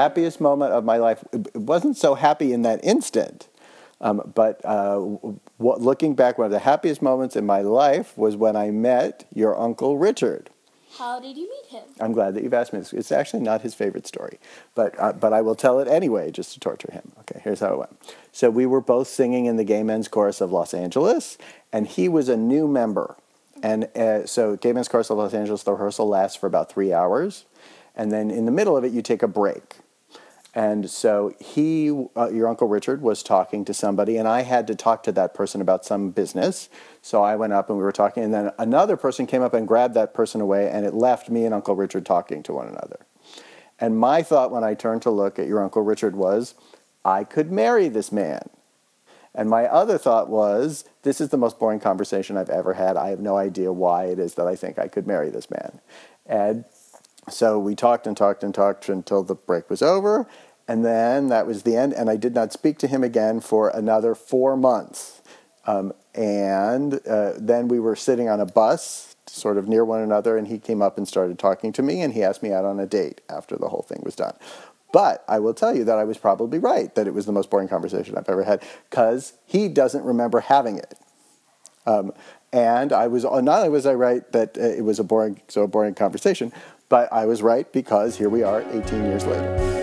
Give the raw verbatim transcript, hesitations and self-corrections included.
happiest moment of my life. It wasn't so happy in that instant, um, but uh, what, looking back, one of the happiest moments in my life was when I met your Uncle Richard. How did you meet him? I'm glad that you've asked me this. It's actually not his favorite story, but uh, but I will tell it anyway just to torture him. Okay, here's how it went. So we were both singing in the Gay Men's Chorus of Los Angeles, and he was a new member. And uh, so Gay Men's Chorus of Los Angeles, the rehearsal lasts for about three hours. And then in the middle of it, you take a break. And so he, uh, your Uncle Richard, was talking to somebody, and I had to talk to that person about some business. So I went up and we were talking, and then another person came up and grabbed that person away, and it left me and Uncle Richard talking to one another. And my thought when I turned to look at your Uncle Richard was, I could marry this man. And my other thought was, this is the most boring conversation I've ever had. I have no idea why it is that I think I could marry this man. And so we talked and talked and talked until the break was over, and then that was the end, and I did not speak to him again for another four months. Um, and uh, then we were sitting on a bus, sort of near one another, and he came up and started talking to me, and he asked me out on a date after the whole thing was done. But I will tell you that I was probably right, that it was the most boring conversation I've ever had, because he doesn't remember having it. Um, and I was not only was I right that uh, it was a boring, so boring conversation, but I was right because here we are eighteen years later.